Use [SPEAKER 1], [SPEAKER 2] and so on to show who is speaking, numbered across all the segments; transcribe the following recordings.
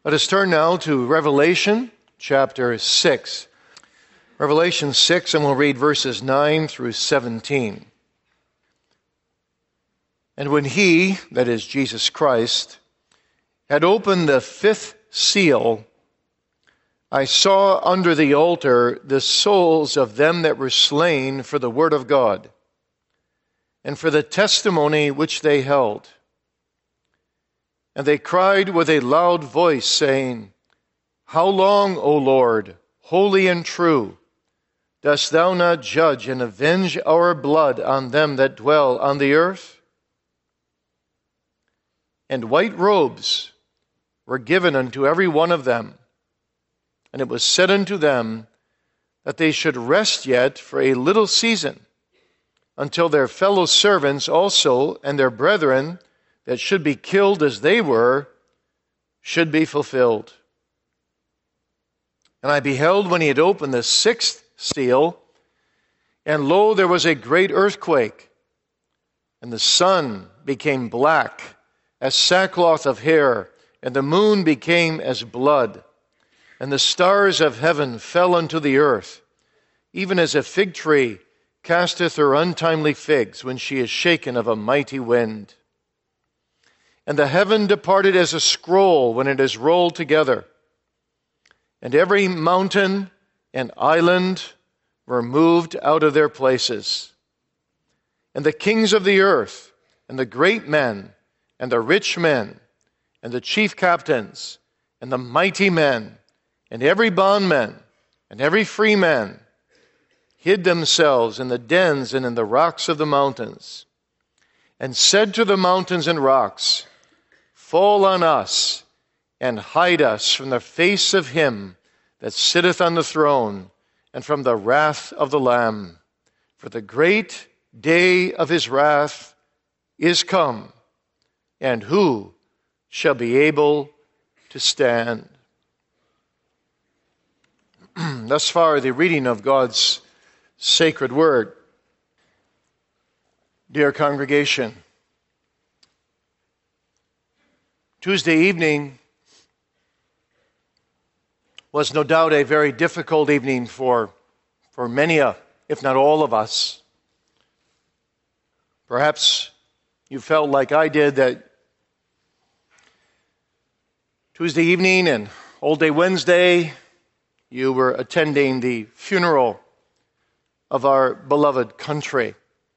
[SPEAKER 1] Let us turn now to Revelation chapter 6. Revelation 6, and we'll read verses 9 through 17. And when he, that is Jesus Christ, had opened the fifth seal, I saw under the altar the souls of them that were slain for the word of God, and for the testimony which they held. And they cried with a loud voice, saying, How long, O Lord, holy and true, dost thou not judge and avenge our blood on them that dwell on the earth? And white robes were given unto every one of them, and it was said unto them that they should rest yet for a little season, until their fellow servants also and their brethren that should be killed as they were, should be fulfilled. And I beheld when he had opened the sixth seal, and lo, there was a great earthquake, and the sun became black as sackcloth of hair, and the moon became as blood, and the stars of heaven fell unto the earth, even as a fig tree casteth her untimely figs when she is shaken of a mighty wind. And the heaven departed as a scroll when it is rolled together. And every mountain and island were moved out of their places. And the kings of the earth, and the great men, and the rich men, and the chief captains, and the mighty men, and every bondman, and every free man, hid themselves in the dens and in the rocks of the mountains, and said to the mountains and rocks, Fall on us, and hide us from the face of him that sitteth on the throne, and from the wrath of the Lamb. For the great day of his wrath is come, and who shall be able to stand? Thus far, the reading of God's sacred word. Dear congregation, Tuesday evening was no doubt a very difficult evening for many, if not all of us. Perhaps you felt like I did that Tuesday evening and all day Wednesday you were attending the funeral of our beloved country.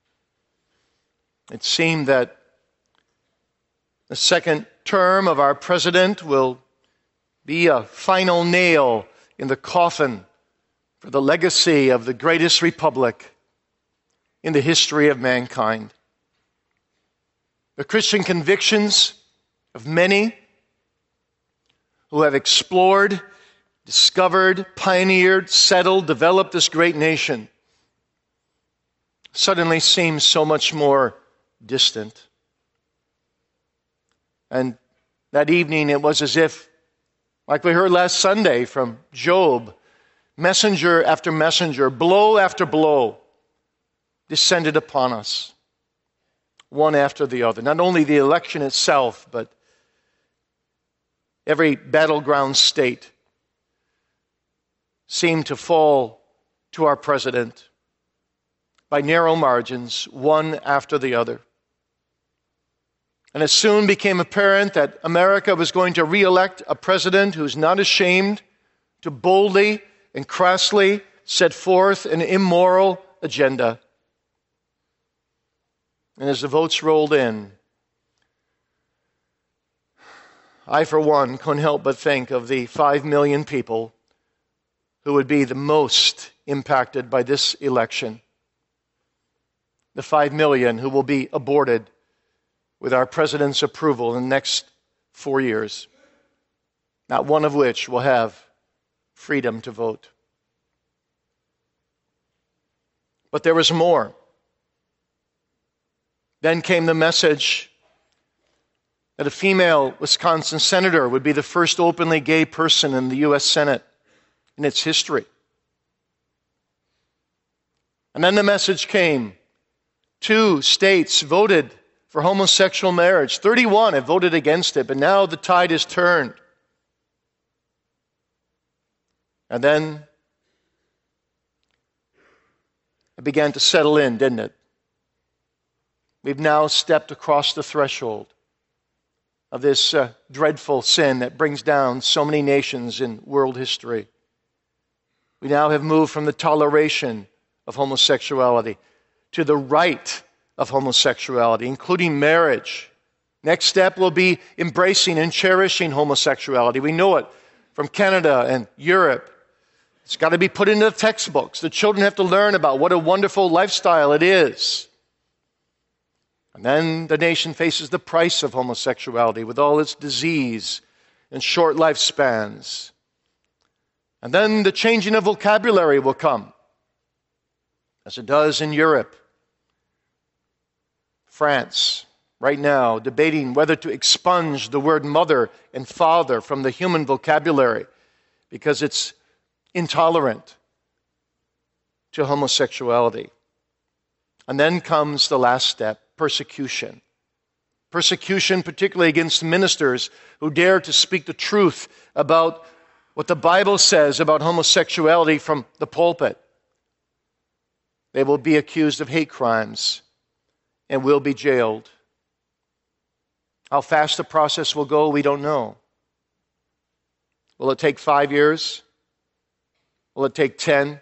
[SPEAKER 1] It seemed that the second term of our president will be a final nail in the coffin for the legacy of the greatest republic in the history of mankind. The Christian convictions of many who have explored, discovered, pioneered, settled, developed this great nation suddenly seem so much more distant. And that evening it was as if, like we heard last Sunday from Job, messenger after messenger, blow after blow descended upon us, one after the other. Not only the election itself, but every battleground state seemed to fall to our president by narrow margins, one after the other. And it soon became apparent that America was going to re-elect a president who's not ashamed to boldly and crassly set forth an immoral agenda. And as the votes rolled in, I, for one, couldn't help but think of the 5 million people who would be the most impacted by this election. The 5 million who will be aborted with our president's approval in the next 4 years, not one of which will have freedom to vote. But there was more. Then came the message that a female Wisconsin senator would be the first openly gay person in the U.S. Senate in its history. And then the message came. 2 states voted for homosexual marriage. 31 have voted against it, but now the tide has turned. And then it began to settle in, didn't it? We've now stepped across the threshold of this dreadful sin that brings down so many nations in world history. We now have moved from the toleration of homosexuality to the right of homosexuality, including marriage. Next step will be embracing and cherishing homosexuality. We know it from Canada and Europe. It's got to be put into the textbooks. The children have to learn about what a wonderful lifestyle it is. And then the nation faces the price of homosexuality with all its disease and short lifespans. And then the changing of vocabulary will come, as it does in Europe. France, right now, debating whether to expunge the word mother and father from the human vocabulary because it's intolerant to homosexuality. And then comes the last step, persecution. Persecution, particularly against ministers who dare to speak the truth about what the Bible says about homosexuality from the pulpit. They will be accused of hate crimes and will be jailed. How fast the process will go, we don't know. Will it take 5 years? Will it take 10?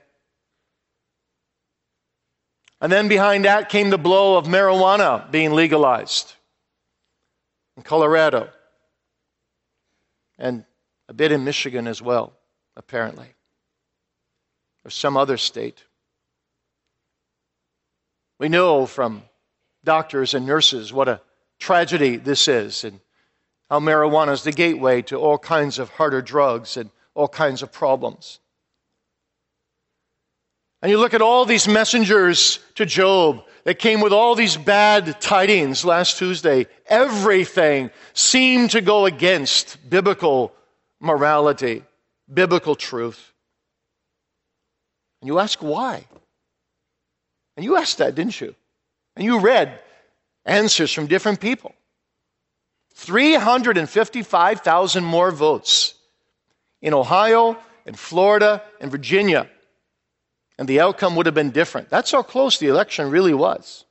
[SPEAKER 1] And then behind that came the blow of marijuana being legalized in Colorado and a bit in Michigan as well, apparently, or some other state. We know from doctors and nurses what a tragedy this is and how marijuana is the gateway to all kinds of harder drugs and all kinds of problems. And you look at all these messengers to Job that came with all these bad tidings last Tuesday. Everything seemed to go against biblical morality, biblical truth. And you ask why? And you asked that, didn't you? And you read answers from different people. 355,000 more votes in Ohio, in Florida, and Virginia. And the outcome would have been different. That's how close the election really was.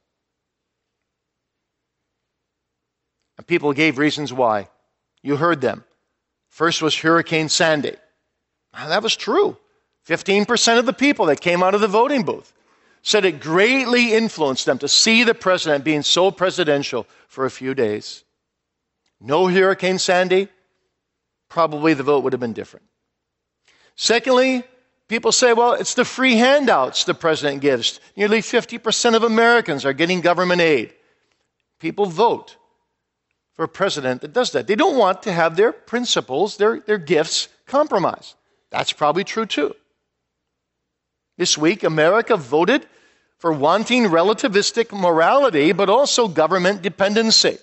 [SPEAKER 1] And people gave reasons why. You heard them. First was Hurricane Sandy. And that was true. 15% of the people that came out of the voting booth said it greatly influenced them to see the president being so presidential for a few days. No Hurricane Sandy, probably the vote would have been different. Secondly, people say, well, it's the free handouts the president gives. Nearly 50% of Americans are getting government aid. People vote for a president that does that. They don't want to have their principles, their gifts compromised. That's probably true too. This week, America voted for wanting relativistic morality, but also government dependency.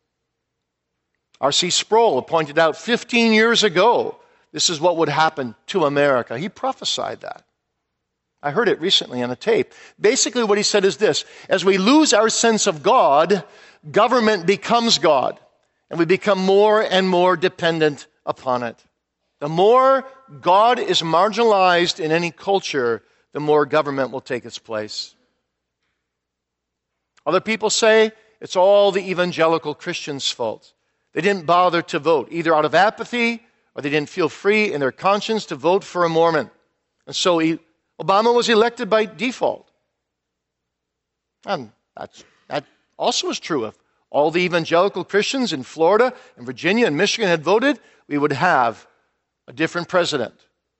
[SPEAKER 1] R.C. Sproul pointed out 15 years ago, this is what would happen to America. He prophesied that. I heard it recently on a tape. Basically what he said is this: as we lose our sense of God, government becomes God, and we become more and more dependent upon it. The more God is marginalized in any culture, the more government will take its place. Other people say it's all the evangelical Christians' fault. They didn't bother to vote, either out of apathy or they didn't feel free in their conscience to vote for a Mormon. And so Obama was elected by default. And that also is true. If all the evangelical Christians in Florida and Virginia and Michigan had voted, we would have a different president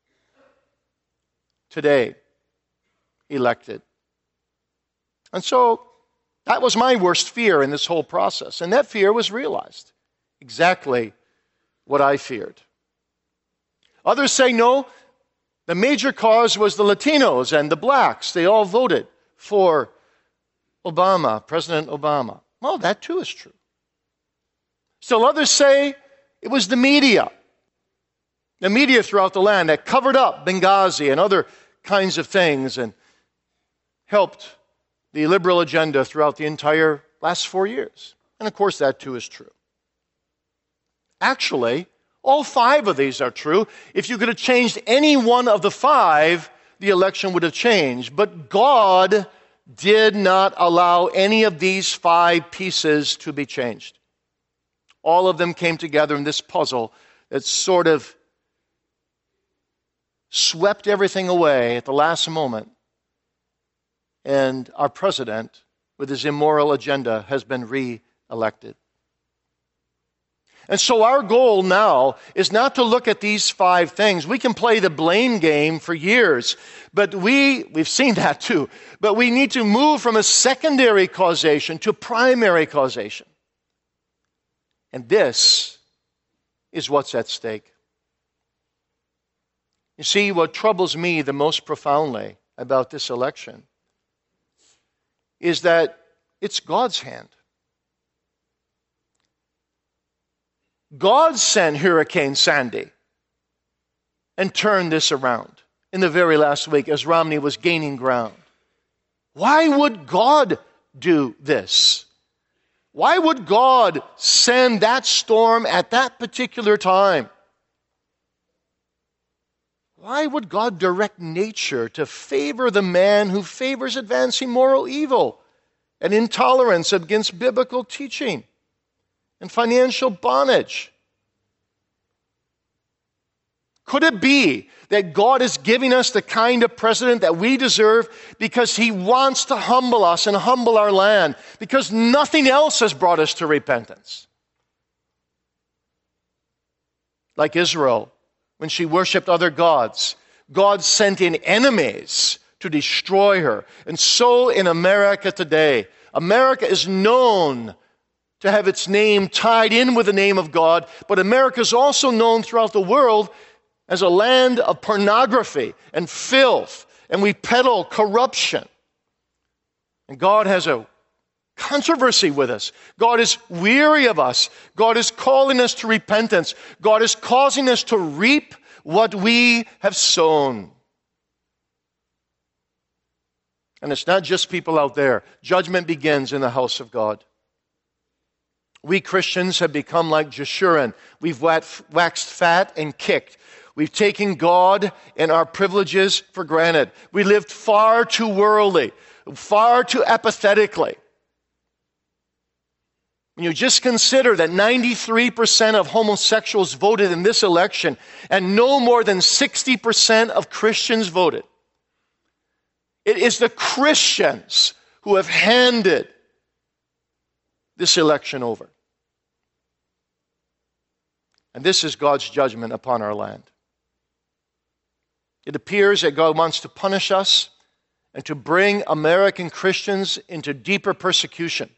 [SPEAKER 1] today elected. And so that was my worst fear in this whole process. And that fear was realized. Exactly what I feared. Others say no, the major cause was the Latinos and the blacks. They all voted for Obama, President Obama. Well, that too is true. Still others say it was the media throughout the land that covered up Benghazi and other kinds of things and helped the liberal agenda throughout the entire last 4 years. And of course, that too is true. Actually, All 5 of these are true. If you could have changed any one of the 5, the election would have changed. But God did not allow any of these 5 pieces to be changed. All of them came together in this puzzle that sort of swept everything away at the last moment. And our president, with his immoral agenda, has been re-elected. And so our goal now is not to look at these 5 things. We can play the blame game for years, but we've seen that too. But we need to move from a secondary causation to primary causation. And this is what's at stake. You see, what troubles me the most profoundly about this election is that it's God's hand. God sent Hurricane Sandy and turned this around in the very last week as Romney was gaining ground. Why would God do this? Why would God send that storm at that particular time? Why would God direct nature to favor the man who favors advancing moral evil and intolerance against biblical teaching and financial bondage? Could it be that God is giving us the kind of president that we deserve because he wants to humble us and humble our land, because nothing else has brought us to repentance? Like Israel, when she worshiped other gods, God sent in enemies to destroy her. And so in America today, America is known to have its name tied in with the name of God, but America is also known throughout the world as a land of pornography and filth, and we peddle corruption. And God has a controversy with us. God is weary of us. God is calling us to repentance. God is causing us to reap what we have sown. And it's not just people out there. Judgment begins in the house of God. We Christians have become like Jeshurun. We've waxed fat and kicked. We've taken God and our privileges for granted. We lived far too worldly, far too apathetically. When you just consider that 93% of homosexuals voted in this election and no more than 60% of Christians voted. It is the Christians who have handed this election over. And this is God's judgment upon our land. It appears that God wants to punish us and to bring American Christians into deeper persecution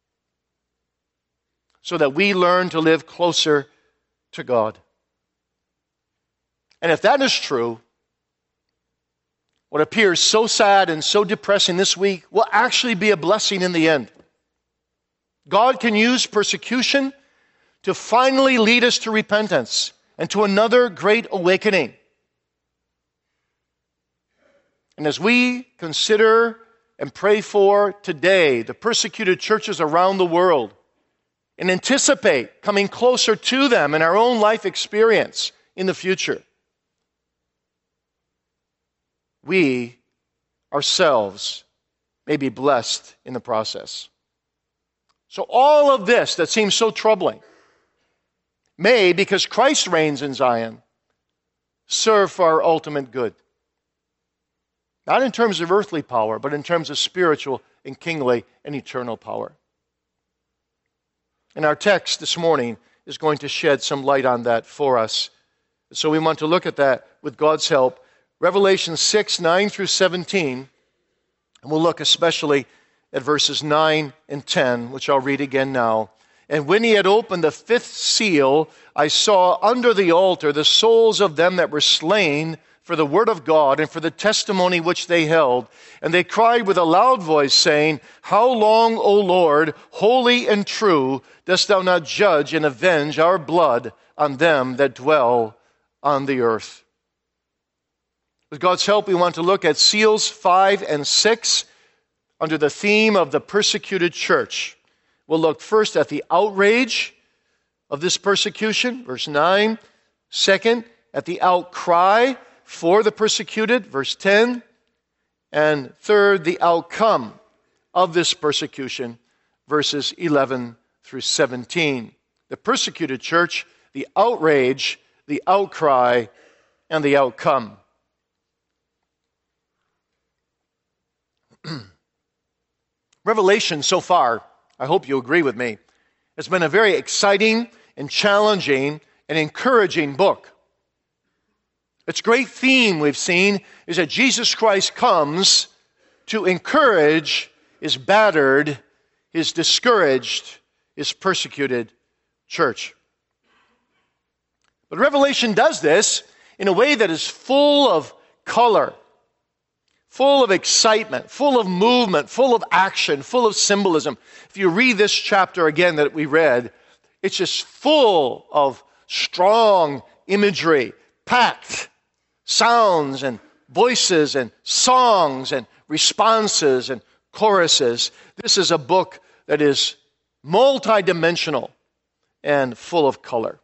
[SPEAKER 1] so that we learn to live closer to God. And if that is true, what appears so sad and so depressing this week will actually be a blessing in the end. God can use persecution to finally lead us to repentance and to another great awakening. And as we consider and pray for today the persecuted churches around the world and anticipate coming closer to them in our own life experience in the future, we ourselves may be blessed in the process. So all of this that seems so troubling may, because Christ reigns in Zion, serve for our ultimate good. Not in terms of earthly power, but in terms of spiritual and kingly and eternal power. And our text this morning is going to shed some light on that for us. So we want to look at that with God's help. Revelation 6, 9 through 17, and we'll look especially at verses 9 and 10, which I'll read again now. And when he had opened the 5th seal, I saw under the altar the souls of them that were slain for the word of God and for the testimony which they held. And they cried with a loud voice, saying, How long, O Lord, holy and true, dost thou not judge and avenge our blood on them that dwell on the earth? With God's help, we want to look at seals 5 and 6 under the theme of the persecuted church. We'll look first at the outrage of this persecution, verse 9, Second, at the outcry for the persecuted, verse 10. And third, the outcome of this persecution, verses 11 through 17. The persecuted church, the outrage, the outcry, and the outcome. Revelation so far, I hope you agree with me, has been a very exciting and challenging and encouraging book. Its great theme we've seen is that Jesus Christ comes to encourage his battered, his discouraged, his persecuted church. But Revelation does this in a way that is full of color, full of excitement, full of movement, full of action, full of symbolism. If you read this chapter again that we read, it's just full of strong imagery, packed sounds and voices and songs and responses and choruses. This is a book that is multidimensional and full of color.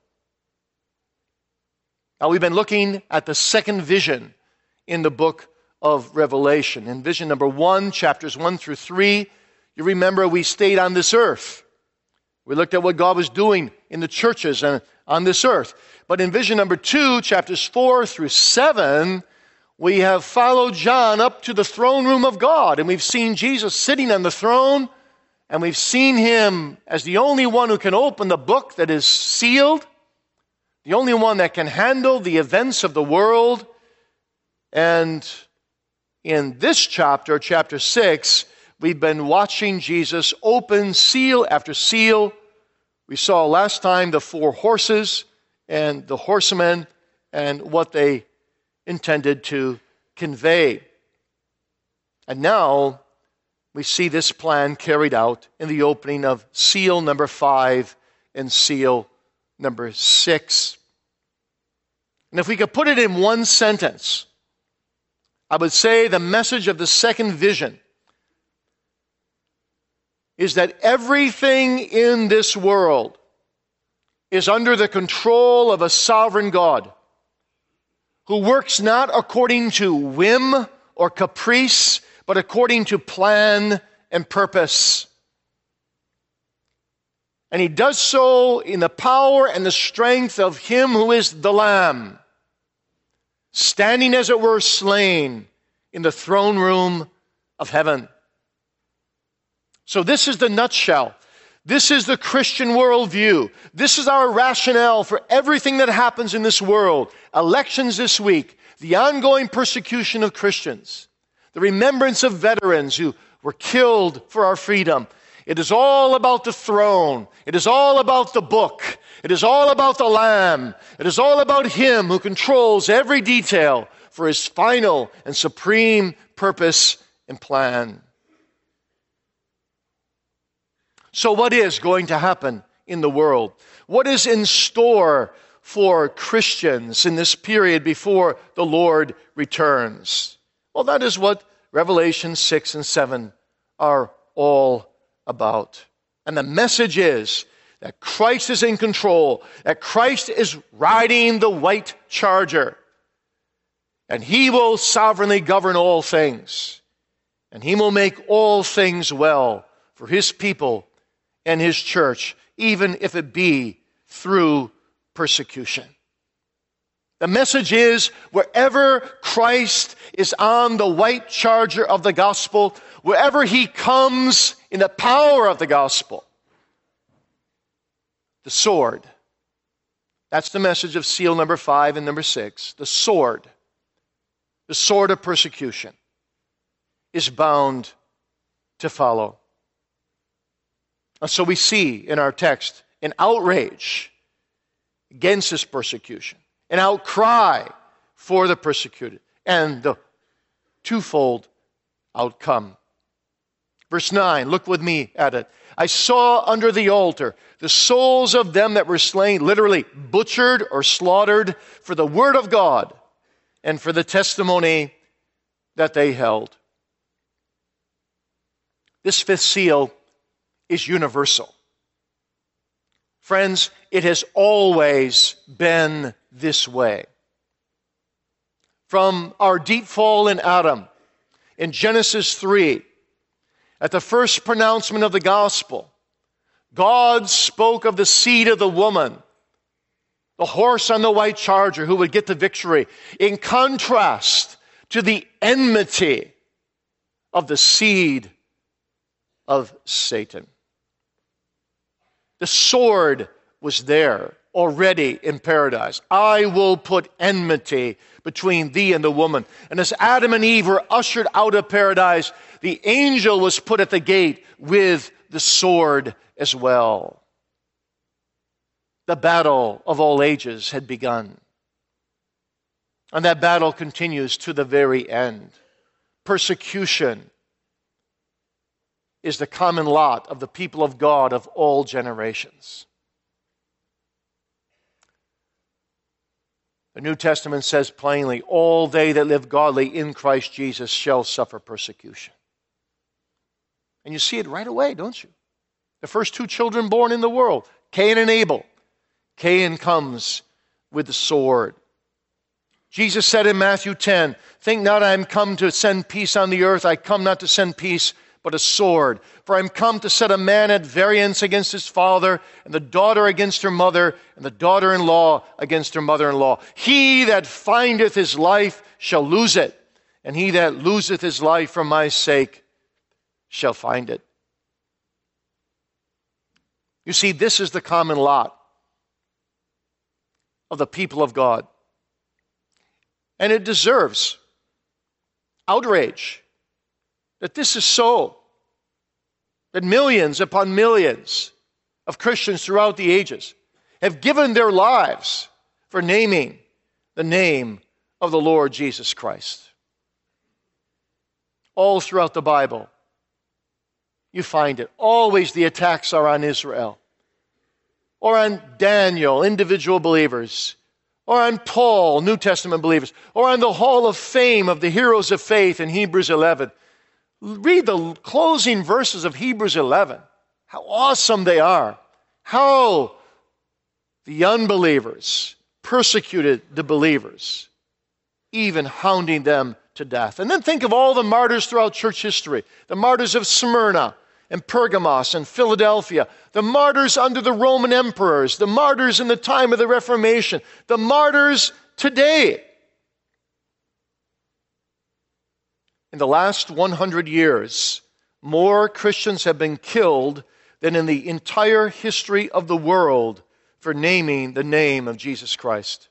[SPEAKER 1] Now, we've been looking at the second vision in the book of Revelation. In vision number 1, chapters 1 through 3, you remember we stayed on this earth. We looked at what God was doing in the churches and on this earth. But in vision number 2, chapters 4 through 7, we have followed John up to the throne room of God, and we've seen Jesus sitting on the throne, and we've seen him as the only one who can open the book that is sealed, the only one that can handle the events of the world. And in this chapter, chapter 6, we've been watching Jesus open seal after seal. We saw last time the 4 horses and the horsemen and what they intended to convey. And now we see this plan carried out in the opening of seal number 5 and seal number 6. And if we could put it in one sentence, I would say the message of the second vision is that everything in this world is under the control of a sovereign God who works not according to whim or caprice, but according to plan and purpose. And he does so in the power and the strength of him who is the Lamb, standing as it were slain in the throne room of heaven. So this is the nutshell. This is the Christian worldview. This is our rationale for everything that happens in this world. Elections this week, the ongoing persecution of Christians, the remembrance of veterans who were killed for our freedom. It is all about the throne. It is all about the book. It is all about the Lamb. It is all about him who controls every detail for his final and supreme purpose and plan. So what is going to happen in the world? What is in store for Christians in this period before the Lord returns? Well, that is what Revelation 6 and 7 are all about. And the message is that Christ is in control, that Christ is riding the white charger, and he will sovereignly govern all things, and he will make all things well for his people and his church, even if it be through persecution. The message is, wherever Christ is on the white charger of the gospel, wherever he comes in the power of the gospel, the sword, that's the message of seal number 5 and number 6, the sword of persecution, is bound to follow. And so we see in our text an outrage against this persecution, an outcry for the persecuted, and the twofold outcome. Verse 9, look with me at it. I saw under the altar the souls of them that were slain, literally butchered or slaughtered for the word of God and for the testimony that they held. This fifth seal is universal. Friends, it has always been this way. From our deep fall in Adam, in Genesis 3, at the first pronouncement of the gospel, God spoke of the seed of the woman, the horse on the white charger who would get the victory, in contrast to the enmity of the seed of Satan. The sword was there already in paradise. I will put enmity between thee and the woman. And as Adam and Eve were ushered out of paradise, the angel was put at the gate with the sword as well. The battle of all ages had begun. And that battle continues to the very end. Persecution is the common lot of the people of God of all generations. The New Testament says plainly, all they that live godly in Christ Jesus shall suffer persecution. And you see it right away, don't you? The first two children born in the world, Cain and Abel. Cain comes with the sword. Jesus said in Matthew 10, think not I am come to send peace on the earth. I come not to send peace, but a sword. For I am come to set a man at variance against his father, and the daughter against her mother, and the daughter-in-law against her mother-in-law. He that findeth his life shall lose it, and he that loseth his life for my sake shall find it. You see, this is the common lot of the people of God. And it deserves outrage that this is so. That millions upon millions of Christians throughout the ages have given their lives for naming the name of the Lord Jesus Christ. All throughout the Bible, you find it. Always the attacks are on Israel, or on Daniel, individual believers, or on Paul, New Testament believers, or on the Hall of Fame of the heroes of faith in Hebrews 11. Read the closing verses of Hebrews 11. How awesome they are. How the unbelievers persecuted the believers, even hounding them to death. And then think of all the martyrs throughout church history. The martyrs of Smyrna and Pergamos and Philadelphia. The martyrs under the Roman emperors. The martyrs in the time of the Reformation. The martyrs today. In the last 100 years, more Christians have been killed than in the entire history of the world for naming the name of Jesus Christ.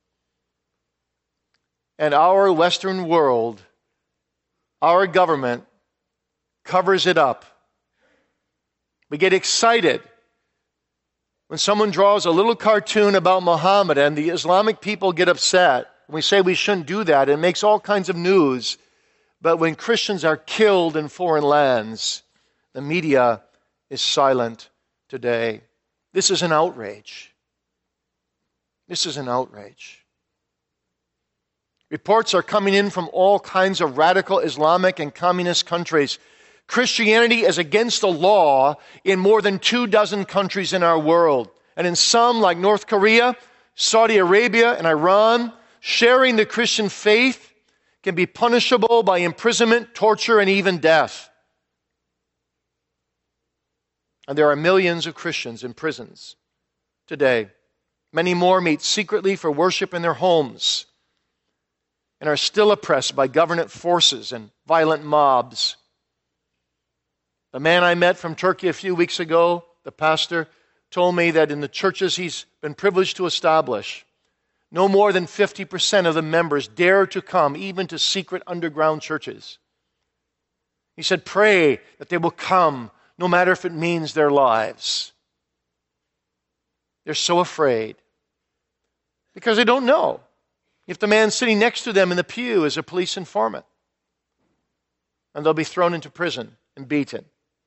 [SPEAKER 1] And our Western world, our government, covers it up. We get excited when someone draws a little cartoon about Muhammad and the Islamic people get upset. We say we shouldn't do that. It makes all kinds of news. But when Christians are killed in foreign lands, the media is silent today. This is an outrage. This is an outrage. Reports are coming in from all kinds of radical Islamic and communist countries. Christianity is against the law in more than 24 countries in our world. And in some, like North Korea, Saudi Arabia, and Iran, sharing the Christian faith can be punishable by imprisonment, torture, and even death. And there are millions of Christians in prisons today. Many more meet secretly for worship in their homes and are still oppressed by government forces and violent mobs. The man I met from Turkey a few weeks ago, the pastor, told me that in the churches he's been privileged to establish, no more than 50% of the members dare to come even to secret underground churches. He said, pray that they will come, no matter if it means their lives. They're so afraid because they don't know if the man sitting next to them in the pew is a police informant. And they'll be thrown into prison and beaten.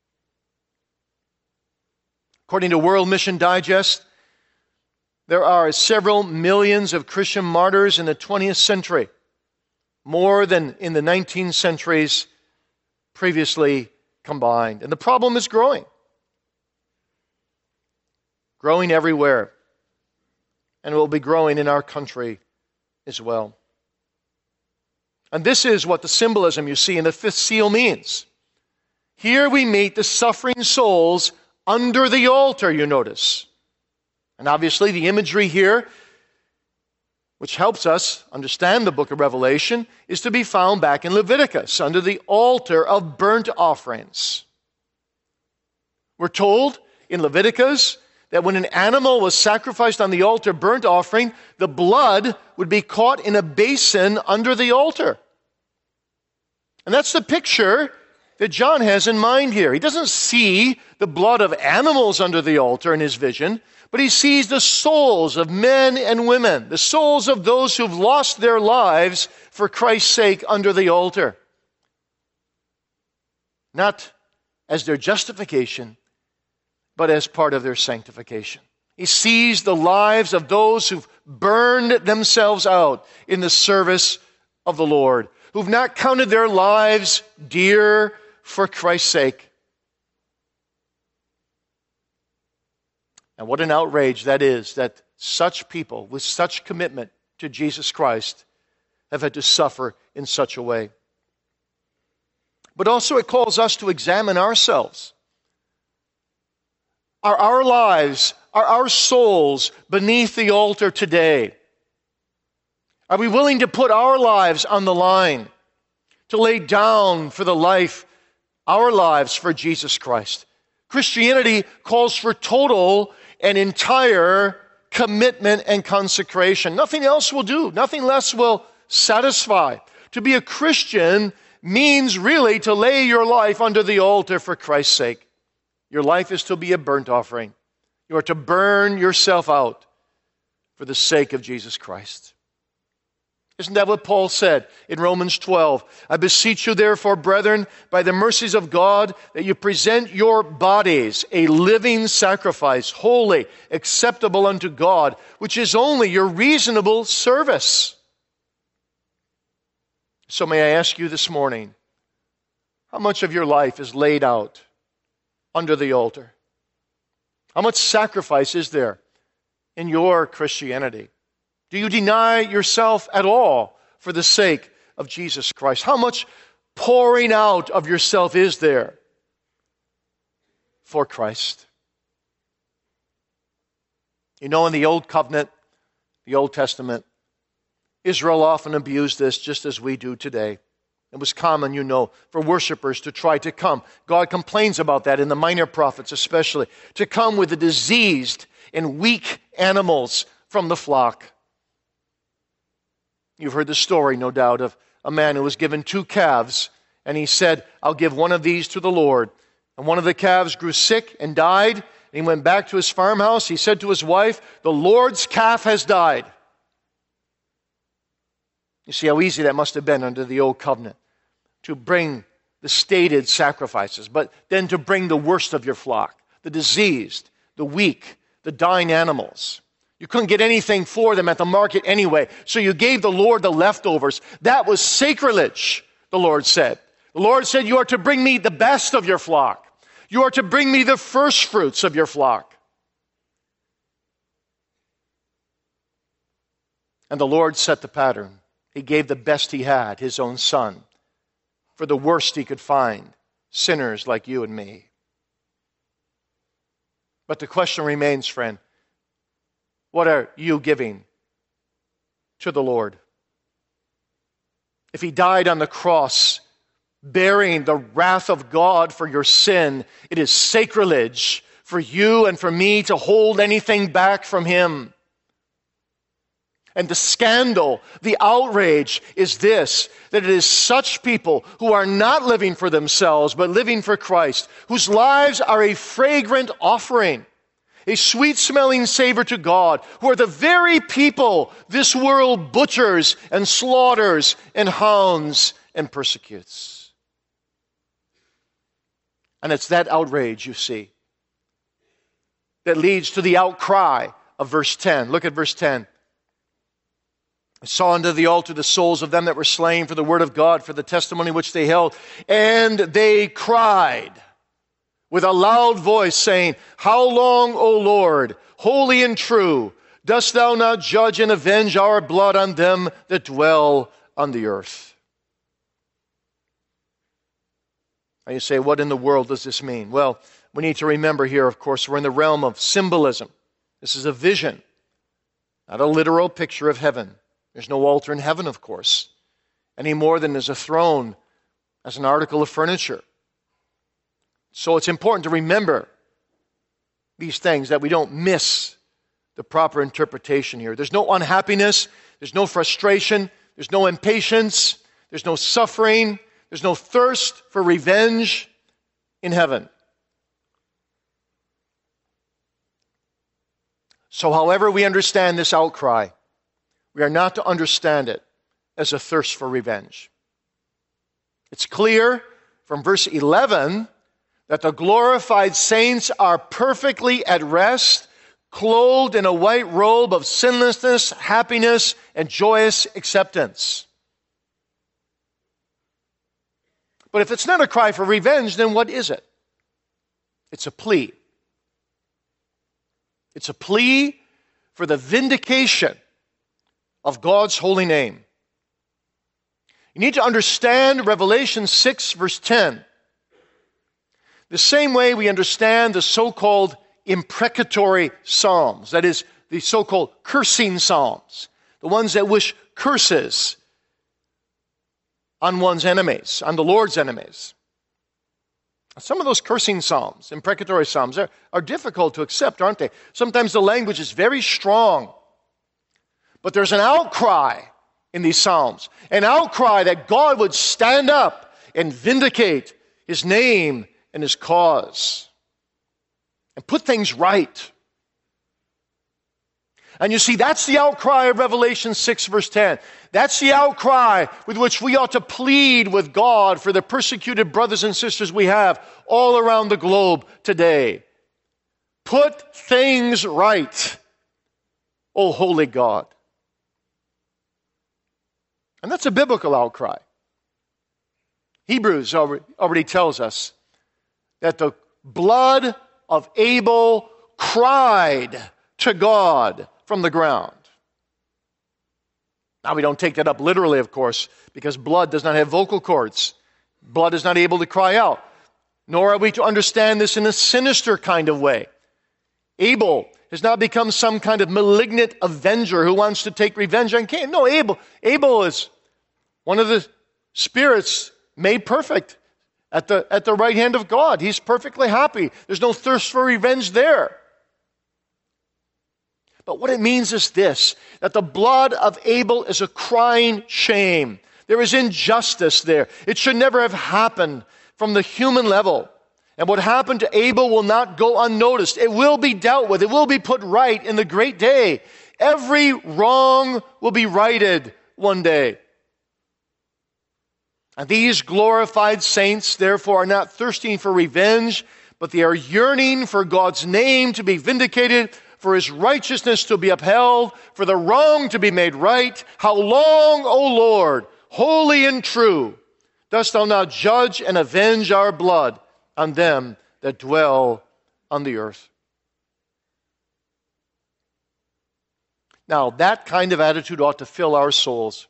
[SPEAKER 1] According to World Mission Digest, there are several millions of Christian martyrs in the 20th century, more than in the 19 centuries previously combined. And the problem is growing. Growing everywhere. and will be growing in our country as well. And this is what the symbolism you see in the fifth seal means. Here we meet the suffering souls under the altar, you notice. And obviously the imagery here, which helps us understand the book of Revelation, is to be found back in Leviticus, under the altar of burnt offerings. We're told in Leviticus that when an animal was sacrificed on the altar burnt offering, the blood would be caught in a basin under the altar. And that's the picture that John has in mind here. He doesn't see the blood of animals under the altar in his vision, but he sees the souls of men and women, the souls of those who've lost their lives for Christ's sake under the altar. Not as their justification, but as part of their sanctification. He sees the lives of those who've burned themselves out in the service of the Lord, who've not counted their lives dear for Christ's sake. And what an outrage that is, that such people with such commitment to Jesus Christ have had to suffer in such a way. But also it calls us to examine ourselves. Are our lives, are our souls beneath the altar today? Are we willing to put our lives on the line, to lay down for the life, our lives for Jesus Christ? Christianity calls for total and entire commitment and consecration. Nothing else will do. Nothing less will satisfy. To be a Christian means really to lay your life under the altar for Christ's sake. Your life is to be a burnt offering. You are to burn yourself out for the sake of Jesus Christ. Isn't that what Paul said in Romans 12? I beseech you therefore, brethren, by the mercies of God, that you present your bodies a living sacrifice, holy, acceptable unto God, which is only your reasonable service. So may I ask you this morning, how much of your life is laid out under the altar? How much sacrifice is there in your Christianity? Do you deny yourself at all for the sake of Jesus Christ? How much pouring out of yourself is there for Christ? You know, in the Old Covenant, the Old Testament, Israel often abused this just as we do today. It was common, you know, for worshipers to try to come. God complains about that in the Minor Prophets especially, to come with the diseased and weak animals from the flock. You've heard the story, no doubt, of a man who was given 2 calves, and he said, I'll give one of these to the Lord. And one of the calves grew sick and died, and he went back to his farmhouse. He said to his wife, the Lord's calf has died. You see how easy that must have been under the Old Covenant, to bring the stated sacrifices, but then to bring the worst of your flock, the diseased, the weak, the dying animals. You couldn't get anything for them at the market anyway, so you gave the Lord the leftovers. That was sacrilege, the Lord said. The Lord said, you are to bring me the best of your flock. You are to bring me the first fruits of your flock. And the Lord set the pattern. He gave the best he had, his own Son, for the worst he could find, sinners like you and me. But the question remains, friend, what are you giving to the Lord? If he died on the cross, bearing the wrath of God for your sin, it is sacrilege for you and for me to hold anything back from him. And the scandal, the outrage is this, that it is such people who are not living for themselves, but living for Christ, whose lives are a fragrant offering, a sweet-smelling savor to God, who are the very people this world butchers and slaughters and hounds and persecutes. And it's that outrage, you see, that leads to the outcry of verse 10. Look at verse 10. I saw under the altar the souls of them that were slain for the word of God, for the testimony which they held. And they cried with a loud voice, saying, How long, O Lord, holy and true, Dost thou not judge and avenge our blood on them that dwell on the earth? Now you say, what in the world does this mean? Well, we need to remember here, of course, we're in the realm of symbolism. This is a vision, not a literal picture of heaven. There's no altar in heaven, of course, any more than there's a throne as an article of furniture. So it's important to remember these things, that we don't miss the proper interpretation here. There's no unhappiness, there's no frustration, there's no impatience, there's no suffering, there's no thirst for revenge in heaven. So however we understand this outcry, we are not to understand it as a thirst for revenge. It's clear from verse 11 that the glorified saints are perfectly at rest, clothed in a white robe of sinlessness, happiness, and joyous acceptance. But if it's not a cry for revenge, then what is it? It's a plea. It's a plea for the vindication of God's holy name. You need to understand Revelation 6, verse 10. The same way we understand the so-called imprecatory psalms, that is, the so-called cursing psalms, the ones that wish curses on one's enemies, on the Lord's enemies. Some of those cursing psalms, imprecatory psalms, are difficult to accept, aren't they? Sometimes the language is very strong, but there's an outcry in these psalms, an outcry that God would stand up and vindicate His name and His cause and put things right. And you see, that's the outcry of Revelation 6, verse 10. That's the outcry with which we ought to plead with God for the persecuted brothers and sisters we have all around the globe today. Put things right, O holy God. And that's a biblical outcry. Hebrews already tells us that the blood of Abel cried to God from the ground. Now, we don't take that up literally, of course, because blood does not have vocal cords. Blood is not able to cry out. Nor are we to understand this in a sinister kind of way. Abel has not become some kind of malignant avenger who wants to take revenge on Cain. No, Abel is one of the spirits made perfect at the right hand of God. He's perfectly happy. There's no thirst for revenge there. But what it means is this, that the blood of Abel is a crying shame. There is injustice there. It should never have happened from the human level. And what happened to Abel will not go unnoticed. It will be dealt with. It will be put right in the great day. Every wrong will be righted one day. And these glorified saints, therefore, are not thirsting for revenge, but they are yearning for God's name to be vindicated, for His righteousness to be upheld, for the wrong to be made right. How long, O Lord, holy and true, dost thou not judge and avenge our blood on them that dwell on the earth? Now, that kind of attitude ought to fill our souls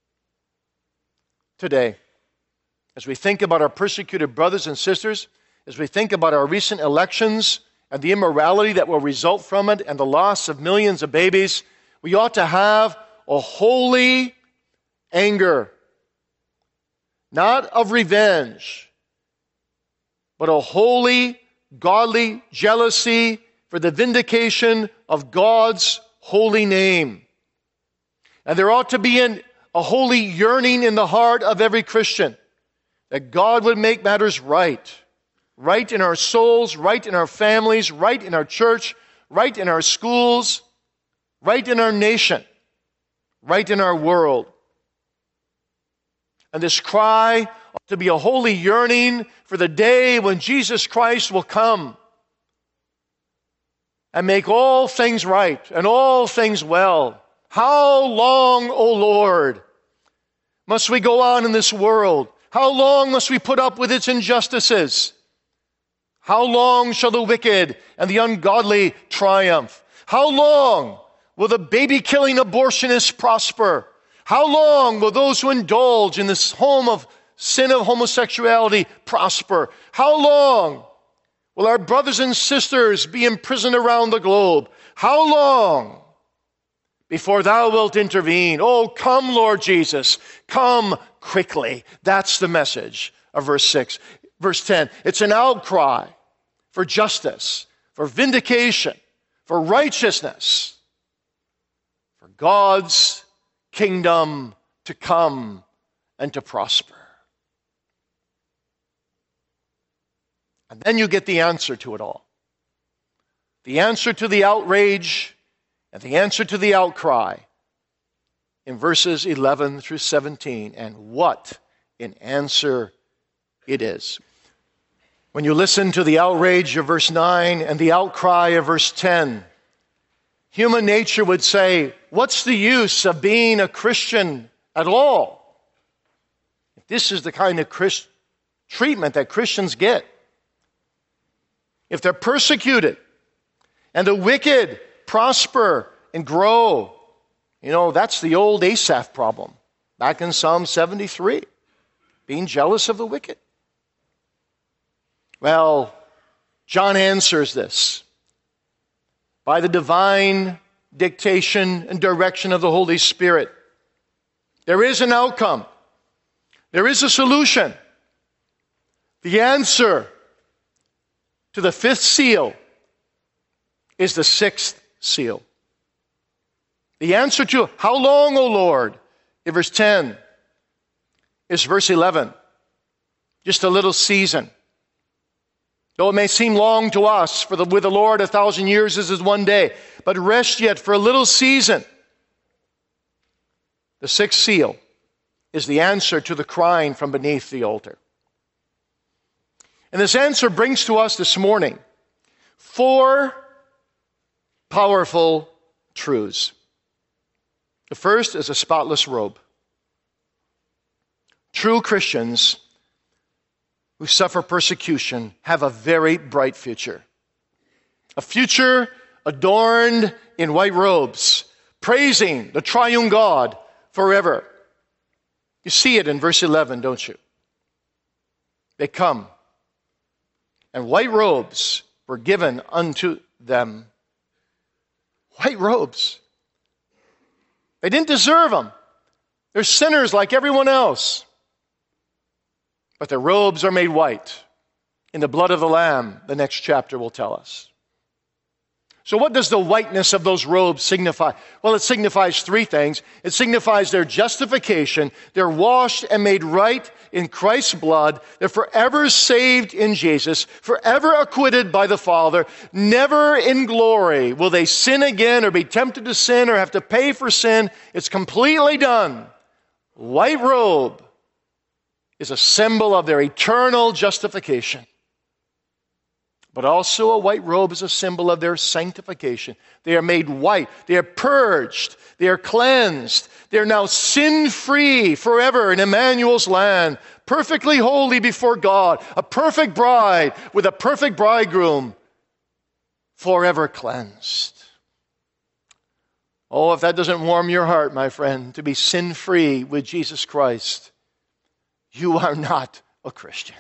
[SPEAKER 1] today. As we think about our persecuted brothers and sisters, as we think about our recent elections and the immorality that will result from it and the loss of millions of babies, we ought to have a holy anger, not of revenge, but a holy, godly jealousy for the vindication of God's holy name. And there ought to be a holy yearning in the heart of every Christian that God would make matters right. Right in our souls, right in our families, right in our church, right in our schools, right in our nation, right in our world. And this cry ought to be a holy yearning for the day when Jesus Christ will come and make all things right and all things well. How long, O Lord, must we go on in this world? How long must we put up with its injustices? How long shall the wicked and the ungodly triumph? How long will the baby-killing abortionists prosper? How long will those who indulge in this home of sin of homosexuality prosper? How long will our brothers and sisters be imprisoned around the globe? How long before thou wilt intervene? Oh, come, Lord Jesus, come quickly. That's the message of verse 6. Verse 10, it's an outcry for justice, for vindication, for righteousness, for God's kingdom to come and to prosper. And then you get the answer to it all. The answer to the outrage and the answer to the outcry in verses 11 through 17. And what an answer it is. When you listen to the outrage of verse 9 and the outcry of verse 10, human nature would say, what's the use of being a Christian at all? If this is the kind of treatment that Christians get. If they're persecuted and the wicked prosper and grow, that's the old Asaph problem back in Psalm 73, being jealous of the wicked. Well, John answers this by the divine dictation and direction of the Holy Spirit. There is an outcome. There is a solution. The answer to the fifth seal is the sixth seal. The answer to how long, O Lord, in verse 10, is verse 11. Just a little season. Though it may seem long to us, with the Lord 1,000 years is as one day. But rest yet for a little season. The sixth seal is the answer to the crying from beneath the altar. And this answer brings to us this morning 4 powerful truths. The first is a spotless robe. True Christians who suffer persecution have a very bright future. A future adorned in white robes, praising the triune God forever. You see it in verse 11, don't you? They come, and white robes were given unto them. White robes. They didn't deserve them. They're sinners like everyone else. But their robes are made white in the blood of the Lamb, the next chapter will tell us. So what does the whiteness of those robes signify? Well, it signifies 3 things. It signifies their justification. They're washed and made right in Christ's blood. They're forever saved in Jesus, forever acquitted by the Father. Never in glory will they sin again or be tempted to sin or have to pay for sin. It's completely done. White robe is a symbol of their eternal justification. But also a white robe is a symbol of their sanctification. They are made white. They are purged. They are cleansed. They are now sin-free forever in Emmanuel's land, perfectly holy before God, a perfect bride with a perfect bridegroom, forever cleansed. Oh, if that doesn't warm your heart, my friend, to be sin-free with Jesus Christ, you are not a Christian.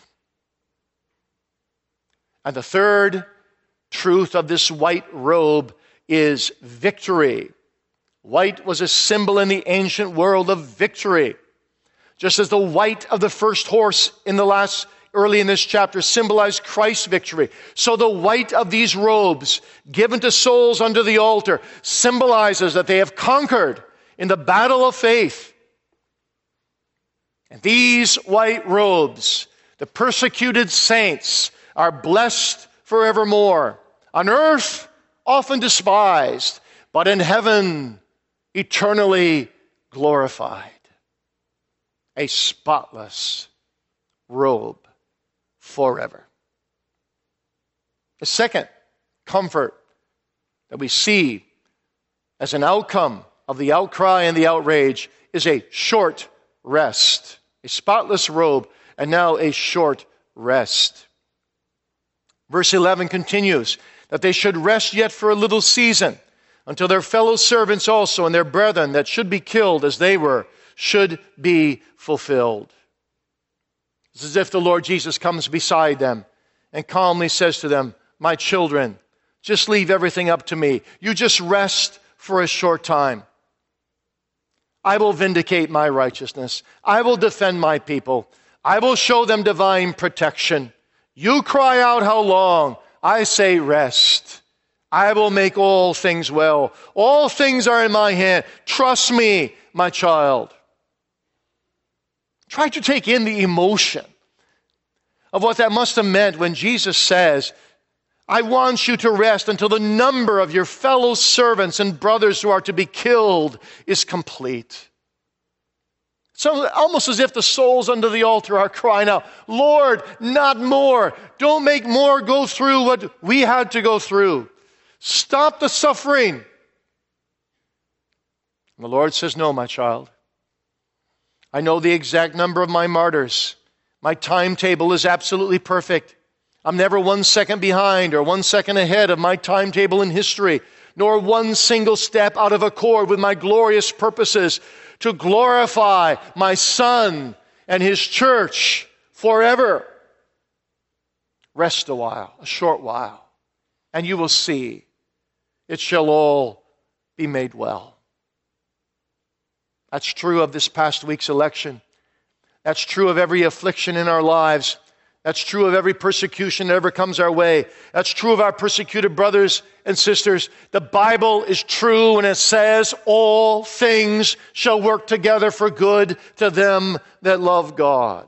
[SPEAKER 1] And the third truth of this white robe is victory. White was a symbol in the ancient world of victory. Just as the white of the first horse early in this chapter symbolized Christ's victory, so the white of these robes given to souls under the altar symbolizes that they have conquered in the battle of faith. And these white robes, the persecuted saints, are blessed forevermore. On earth, often despised, but in heaven, eternally glorified. A spotless robe forever. The second comfort that we see as an outcome of the outcry and the outrage is a short rest. A spotless robe, and now a short rest. Verse 11 continues that they should rest yet for a little season. until their fellow servants also and their brethren that should be killed as they were, should be fulfilled. It's as if the Lord Jesus comes beside them and calmly says to them, my children, just leave everything up to me. You just rest for a short time. I will vindicate my righteousness. I will defend my people. I will show them divine protection. You cry out, how long? I say rest. I will make all things well. All things are in my hand. Trust me, my child. Try to take in the emotion of what that must have meant when Jesus says, I want you to rest until the number of your fellow servants and brothers who are to be killed is complete. So almost as if the souls under the altar are crying out, Lord, not more. Don't make more go through what we had to go through. Stop the suffering. And the Lord says, no, my child. I know the exact number of my martyrs. My timetable is absolutely perfect. I'm never 1 second behind or 1 second ahead of my timetable in history, nor one single step out of accord with my glorious purposes to glorify my Son and His church forever. Rest a while, a short while, and you will see it shall all be made well. That's true of this past week's election. That's true of every affliction in our lives. That's true of every persecution that ever comes our way. That's true of our persecuted brothers and sisters. The Bible is true when it says all things shall work together for good to them that love God.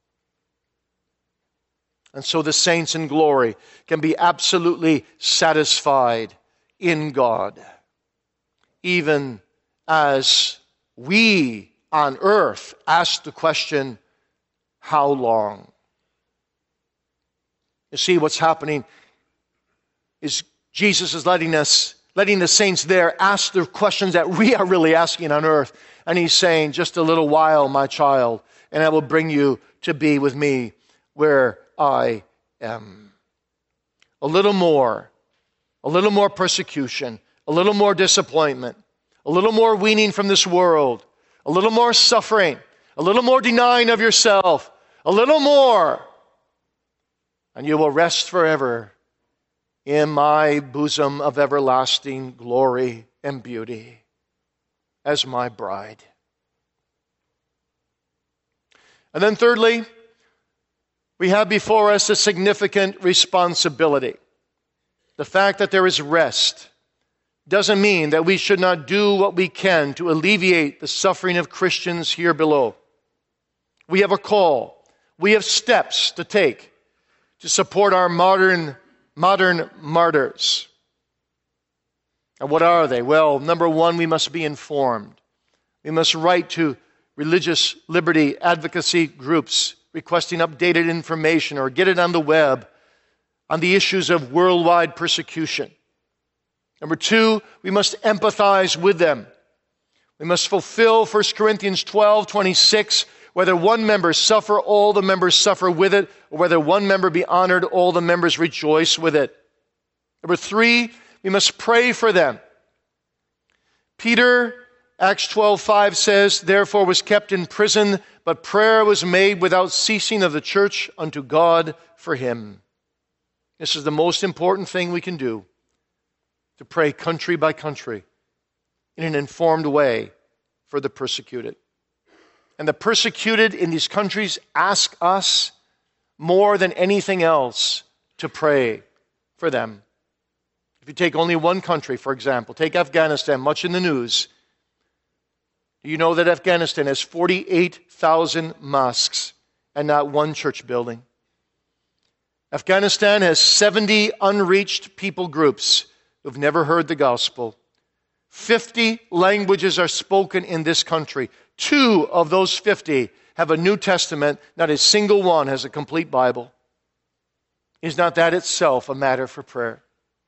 [SPEAKER 1] And so the saints in glory can be absolutely satisfied in God, even as we on earth ask the question, how long? You see, what's happening is Jesus is letting the saints there ask the questions that we are really asking on earth. And He's saying, just a little while, my child, and I will bring you to be with me where I am. A little more persecution, a little more disappointment, a little more weaning from this world, a little more suffering, a little more denying of yourself, a little more, and you will rest forever in my bosom of everlasting glory and beauty as my bride. And then thirdly, we have before us a significant responsibility. The fact that there is rest doesn't mean that we should not do what we can to alleviate the suffering of Christians here below. We have a call. We have steps to take to support our modern martyrs. And what are they? Well, number one, we must be informed. We must write to religious liberty advocacy groups requesting updated information or get it on the web on the issues of worldwide persecution. Number two, we must empathize with them. We must fulfill 1 Corinthians 12:26, whether one member suffer, all the members suffer with it, or whether one member be honored, all the members rejoice with it. Number three, we must pray for them. Peter, Acts 12:5 says, therefore was kept in prison, but prayer was made without ceasing of the church unto God for him. This is the most important thing we can do, to pray country by country in an informed way for the persecuted. And the persecuted in these countries ask us more than anything else to pray for them. If you take only one country, for example, take Afghanistan, much in the news. Do you know that Afghanistan has 48,000 mosques and not one church building? Afghanistan has 70 unreached people groups who've never heard the gospel. 50 languages are spoken in this country. 2 of those 50 have a New Testament. Not a single one has a complete Bible. Is not that itself a matter for prayer?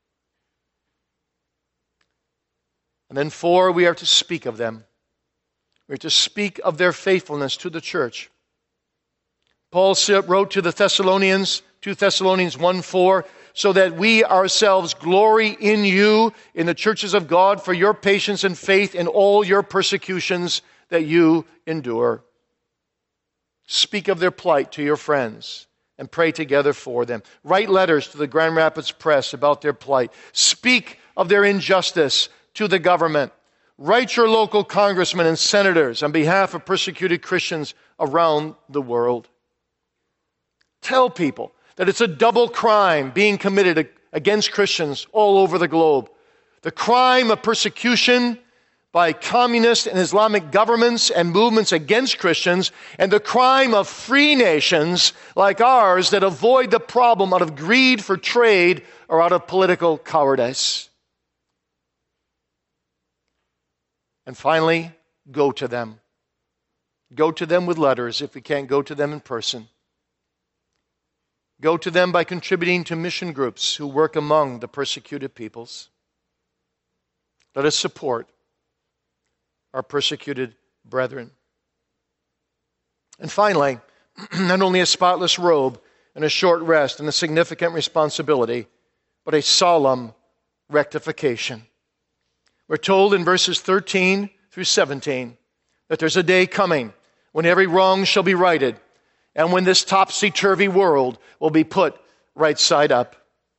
[SPEAKER 1] And then 4, we are to speak of them. We are to speak of their faithfulness to the church. Paul wrote to the Thessalonians, 2 Thessalonians 1:4, so that we ourselves glory in you, in the churches of God, for your patience and faith in all your persecutions that you endure. Speak of their plight to your friends and pray together for them. Write letters to the Grand Rapids Press about their plight. Speak of their injustice to the government. Write your local congressmen and senators on behalf of persecuted Christians around the world. Tell people that it's a double crime being committed against Christians all over the globe. The crime of persecution by communist and Islamic governments and movements against Christians, and the crime of free nations like ours that avoid the problem out of greed for trade or out of political cowardice. And finally, go to them. Go to them with letters if we can't go to them in person. Go to them by contributing to mission groups who work among the persecuted peoples. Let us support our persecuted brethren. And finally, not only a spotless robe and a short rest and a significant responsibility, but a solemn rectification. We're told in verses 13 through 17 that there's a day coming when every wrong shall be righted and when this topsy-turvy world will be put right side up.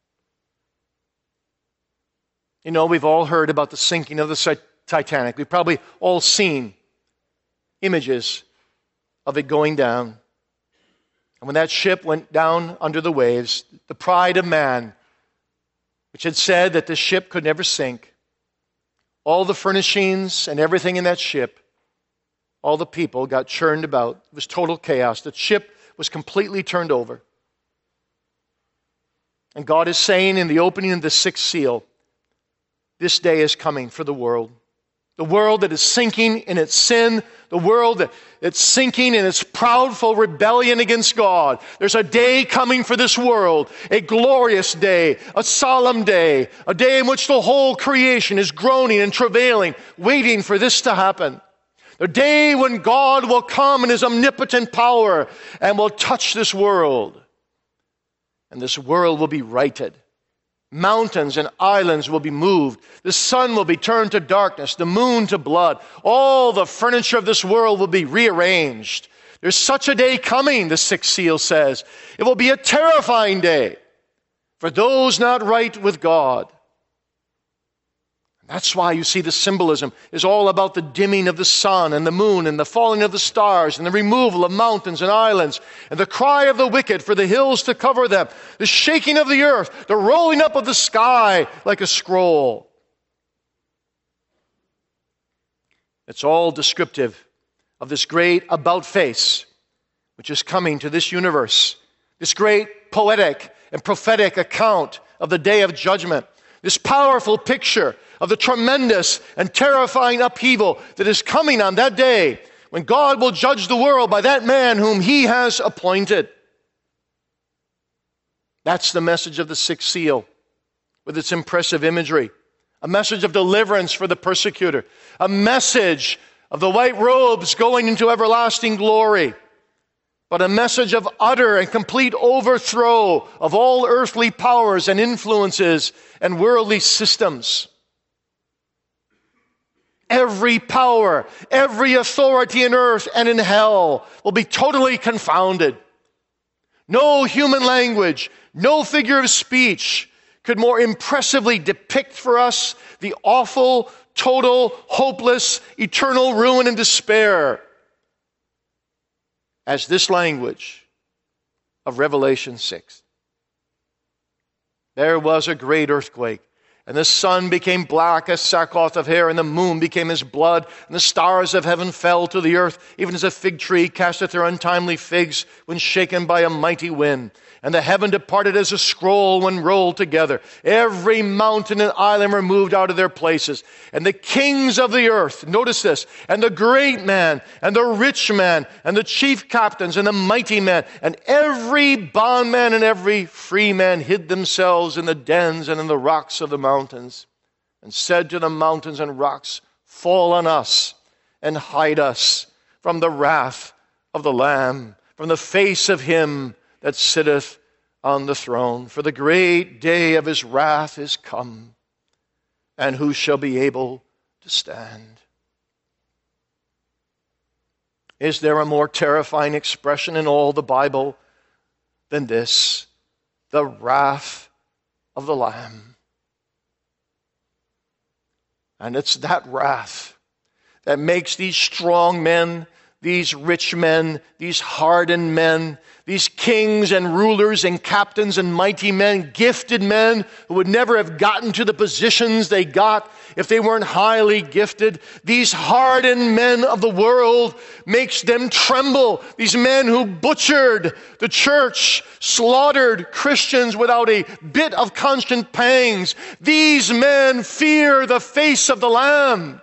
[SPEAKER 1] You know, we've all heard about the sinking of the Titanic. We've probably all seen images of it going down. And when that ship went down under the waves, the pride of man, which had said that the ship could never sink, all the furnishings and everything in that ship, all the people got churned about. It was total chaos. The ship was completely turned over. And God is saying in the opening of the sixth seal, this day is coming for the world. The world that is sinking in its sin, the world that's sinking in its proudful rebellion against God. There's a day coming for this world, a glorious day, a solemn day, a day in which the whole creation is groaning and travailing, waiting for this to happen. The day when God will come in His omnipotent power and will touch this world. And this world will be righted. Mountains and islands will be moved. The sun will be turned to darkness, the moon to blood. All the furniture of this world will be rearranged. There's such a day coming, the sixth seal says. It will be a terrifying day for those not right with God. That's why you see the symbolism is all about the dimming of the sun and the moon and the falling of the stars and the removal of mountains and islands and the cry of the wicked for the hills to cover them, the shaking of the earth, the rolling up of the sky like a scroll. It's all descriptive of this great about face which is coming to this universe, this great poetic and prophetic account of the day of judgment, this powerful picture of the tremendous and terrifying upheaval that is coming on that day when God will judge the world by that man whom He has appointed. That's the message of the sixth seal with its impressive imagery. A message of deliverance for the persecutor. A message of the white robes going into everlasting glory. But a message of utter and complete overthrow of all earthly powers and influences and worldly systems. Every power, every authority in earth and in hell will be totally confounded. No human language, no figure of speech could more impressively depict for us the awful, total, hopeless, eternal ruin and despair as this language of Revelation 6. There was a great earthquake. And the sun became black as sackcloth of hair, and the moon became as blood, and the stars of heaven fell to the earth, even as a fig tree casteth her untimely figs when shaken by a mighty wind. And the heaven departed as a scroll when rolled together. Every mountain and island were moved out of their places. And the kings of the earth, notice this, and the great man, and the rich man, and the chief captains, and the mighty man, and every bondman and every free man hid themselves in the dens and in the rocks of the mountains, and said to the mountains and rocks, fall on us, and hide us from the wrath of the Lamb, from the face of Him that sitteth on the throne. For the great day of his wrath is come, and who shall be able to stand? Is there a more terrifying expression in all the Bible than this? The wrath of the Lamb. And it's that wrath that makes these strong men, these rich men, these hardened men, these kings and rulers and captains and mighty men, gifted men who would never have gotten to the positions they got if they weren't highly gifted. These hardened men of the world makes them tremble. These men who butchered the church, slaughtered Christians without a bit of conscience pangs. These men fear the face of the Lamb.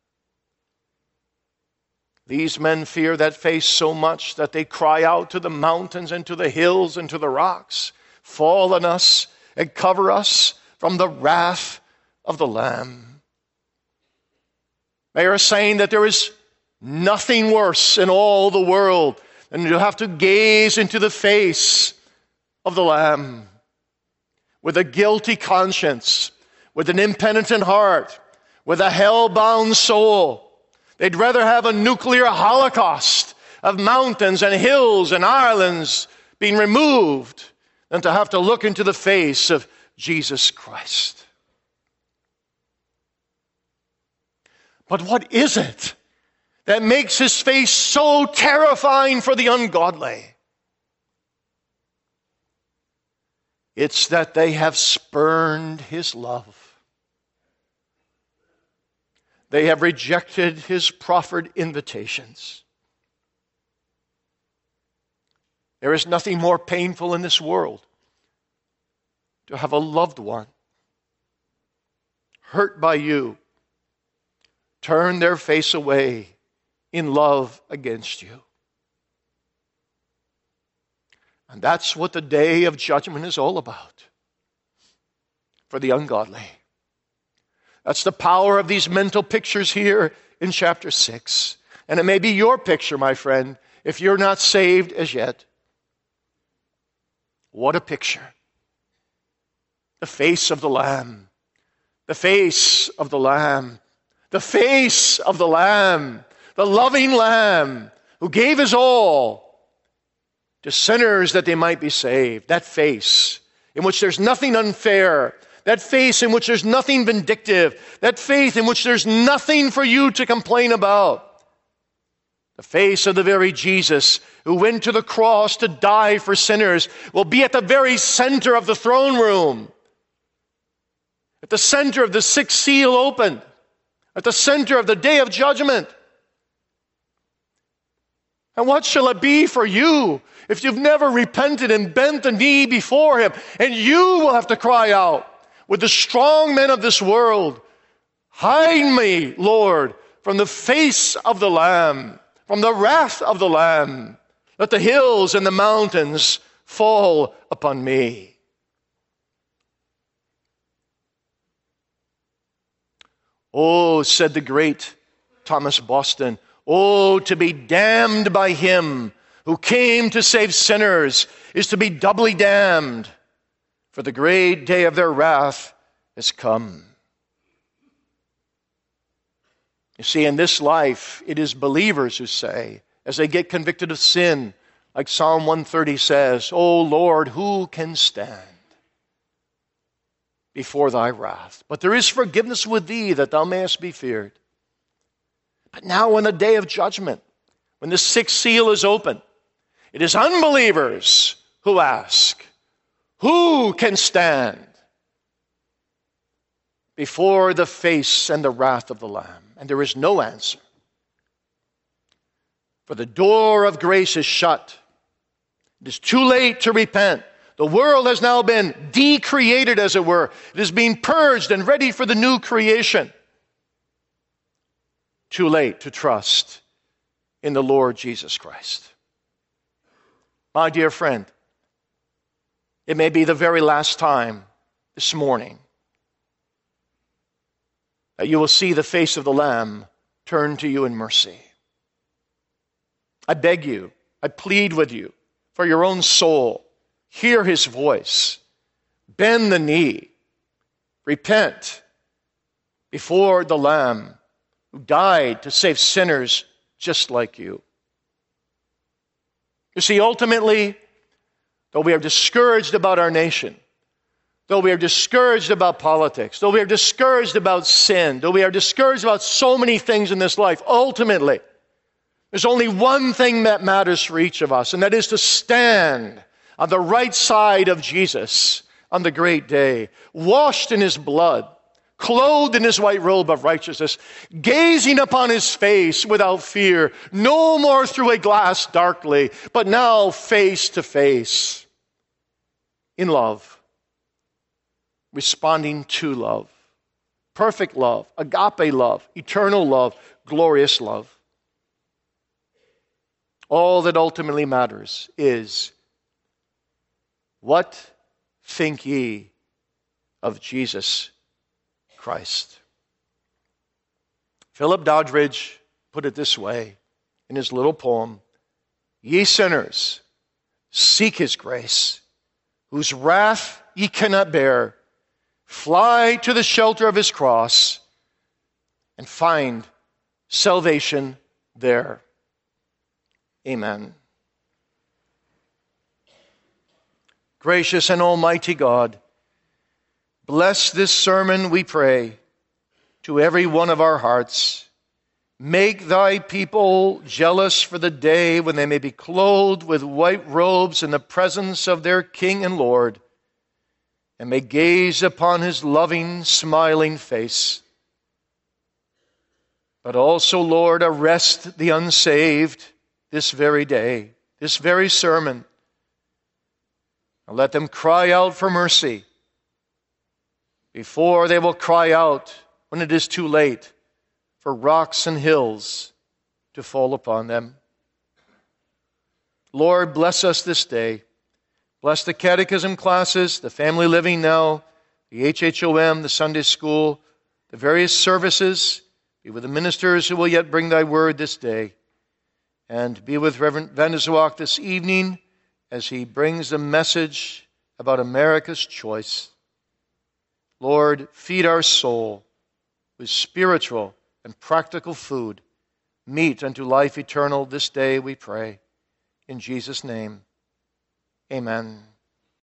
[SPEAKER 1] These men fear that face so much that they cry out to the mountains and to the hills and to the rocks, fall on us and cover us from the wrath of the Lamb. They are saying that there is nothing worse in all the world than to have to gaze into the face of the Lamb with a guilty conscience, with an impenitent heart, with a hell-bound soul. They'd rather have a nuclear holocaust of mountains and hills and islands being removed than to have to look into the face of Jesus Christ. But what is it that makes his face so terrifying for the ungodly? It's that they have spurned his love. They have rejected his proffered invitations. There is nothing more painful in this world to have a loved one hurt by you, turn their face away in love against you. And that's what the day of judgment is all about for the ungodly. That's the power of these mental pictures here in chapter 6. And it may be your picture, my friend, if you're not saved as yet. What a picture. The face of the Lamb. The face of the Lamb. The face of the Lamb. The loving Lamb who gave his all to sinners that they might be saved. That face in which there's nothing unfair. That face in which there's nothing vindictive. That faith in which there's nothing for you to complain about. The face of the very Jesus who went to the cross to die for sinners will be at the very center of the throne room. At the center of the sixth seal opened. At the center of the day of judgment. And what shall it be for you if you've never repented and bent the knee before him? And you will have to cry out with the strong men of this world, hide me, Lord, from the face of the Lamb, from the wrath of the Lamb. Let the hills and the mountains fall upon me. Oh, said the great Thomas Boston, oh, to be damned by him who came to save sinners is to be doubly damned. For the great day of their wrath has come. You see, in this life, it is believers who say, as they get convicted of sin, like Psalm 130 says, O Lord, who can stand before thy wrath? But there is forgiveness with thee, that thou mayest be feared. But now in the day of judgment, when the sixth seal is open, it is unbelievers who ask, who can stand before the face and the wrath of the Lamb? And there is no answer. For the door of grace is shut. It is too late to repent. The world has now been decreated, as it were. It is being purged and ready for the new creation. Too late to trust in the Lord Jesus Christ. My dear friend, it may be the very last time this morning that you will see the face of the Lamb turn to you in mercy. I beg you, I plead with you for your own soul hear his voice, bend the knee, repent before the Lamb who died to save sinners just like you. You see, ultimately, though we are discouraged about our nation, though we are discouraged about politics, though we are discouraged about sin, though we are discouraged about so many things in this life, ultimately, there's only one thing that matters for each of us, and that is to stand on the right side of Jesus on the great day, washed in his blood, clothed in his white robe of righteousness, gazing upon his face without fear, no more through a glass darkly, but now face to face, in love, responding to love, perfect love, agape love, eternal love, glorious love. All that ultimately matters is, what think ye of Jesus Christ? Philip Doddridge put it this way in his little poem: ye sinners, seek his grace, whose wrath ye cannot bear. Fly to the shelter of his cross and find salvation there. Amen. Gracious and almighty God, bless this sermon, we pray, to every one of our hearts. Make thy people jealous for the day when they may be clothed with white robes in the presence of their King and Lord, and may gaze upon his loving, smiling face. But also, Lord, arrest the unsaved this very day, this very sermon, and let them cry out for mercy before they will cry out, when it is too late, for rocks and hills to fall upon them. Lord, bless us this day. Bless the catechism classes, the family living now, the HHOM, the Sunday school, the various services. Be with the ministers who will yet bring thy word this day. And be with Reverend Van der Zwak this evening as he brings the message about America's choice. Lord, feed our soul with spiritual and practical food, meat unto life eternal this day, we pray. In Jesus' name, amen.